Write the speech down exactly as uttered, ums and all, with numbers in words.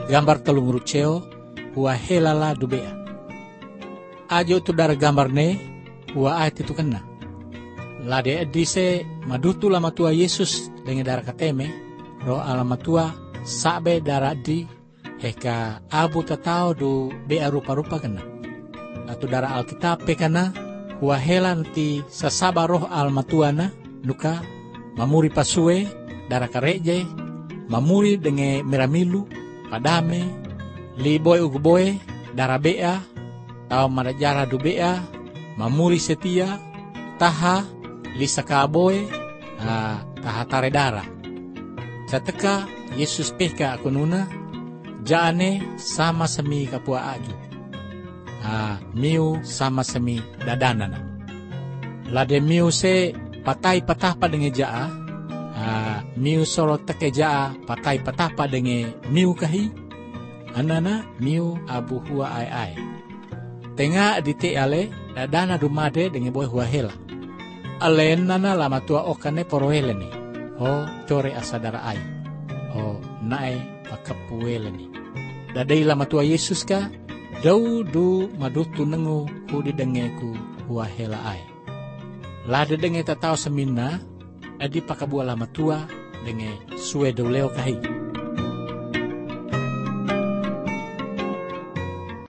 gambar telung ruceo hua helala dubea. Ajo tu dara gambar ne hua ai tu kena. Lade edise madutu lama tua Yesus dengan dara kateme ro alama tua sabe dara di heka abu tatao du bea rupa-rupa kena. Atu dara Alkitab pekana hua hela nanti sasaba roh alama tua na nuka mamuri pasue dara kareje mamuri denge meramilu padame li boy uguboy dara bea tau marajara du bea mamuri setia taha li sakaboy ah, taha tare dara cateka Yesus peka akununa jaane sama semi kapua aju ah, miu sama semi dadanana lade miu se patai patapa denge jaa ah, miu soro teke jaa patai patapa denge miu kahi anana miu abu hua ai ai tenga dite ale dadana dumade denge boy hua hela ale nana lama tua okane poroele ni o core asadara ai o nae pakapuele ni dadai lama tua Yesus ka dau du madutu nengu hudi dengeku hua hela ai lade denge tatao semina adi pakabua lama tua denge sue doleo kahi.